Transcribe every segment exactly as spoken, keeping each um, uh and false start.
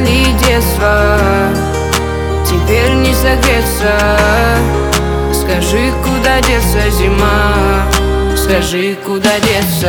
Потеряли детство, теперь не согреться. Скажи, куда деться, зима? Скажи, куда деться?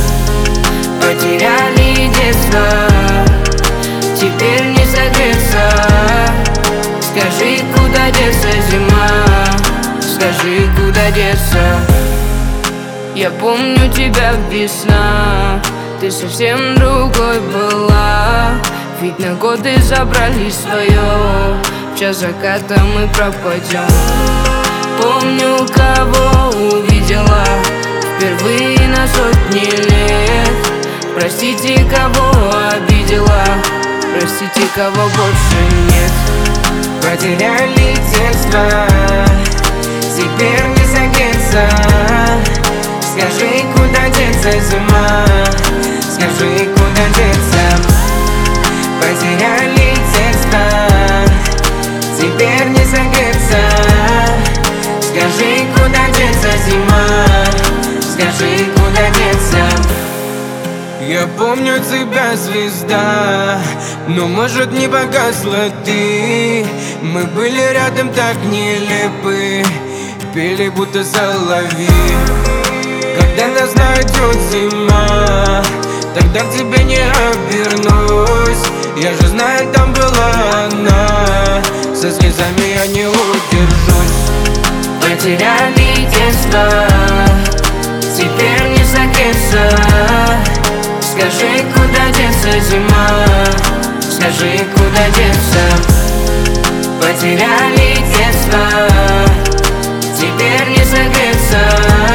Потеряли детство, теперь не согреться. Скажи, куда деться, зима? Скажи, куда деться? Я помню тебя, весна, ты совсем другой была. Ведь на годы забрали свое, в час заката мы пропадем. Помню, кого увидела впервые на сотни лет. Простите, кого обидела, простите, кого больше нет. Потеряли детство, теперь не согреться. Скажи, куда деться, зима? Скажи, куда деться? Потеряли детство, теперь не согреться. Скажи, куда деться, зима? Скажи, куда деться? Я помню тебя, звезда, но может не погасла ты. Мы были рядом так нелепы, пели будто соловьи. Когда нас найдет зима, тогда к тебе не обернусь. Я же знаю, там была она, со слезами я не удержусь. Потеряли детство, теперь не согреться. Скажи, куда деться, зима? Скажи, куда деться? Потеряли детство, теперь не согреться.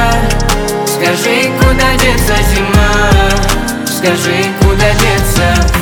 Скажи, куда деться, зима? Скажи, куда деться?